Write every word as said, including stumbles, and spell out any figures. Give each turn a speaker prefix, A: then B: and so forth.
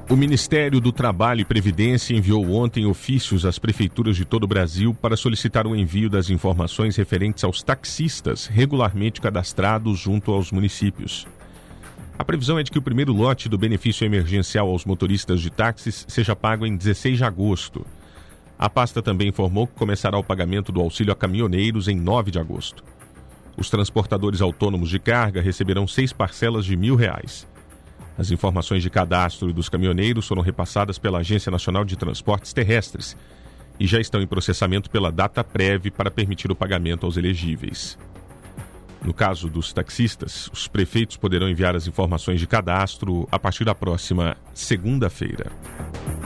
A: O Ministério do Trabalho e Previdência enviou ontem ofícios às prefeituras de todo o Brasil para solicitar o envio das informações referentes aos taxistas regularmente cadastrados junto aos municípios. A previsão é de que o primeiro lote do benefício emergencial aos motoristas de táxis seja pago em dezesseis de agosto. A pasta também informou que começará o pagamento do auxílio a caminhoneiros em nove de agosto. Os transportadores autônomos de carga receberão seis parcelas de mil reais. As informações de cadastro dos caminhoneiros foram repassadas pela Agência Nacional de Transportes Terrestres e já estão em processamento pela Dataprev para permitir o pagamento aos elegíveis. No caso dos taxistas, os prefeitos poderão enviar as informações de cadastro a partir da próxima segunda-feira.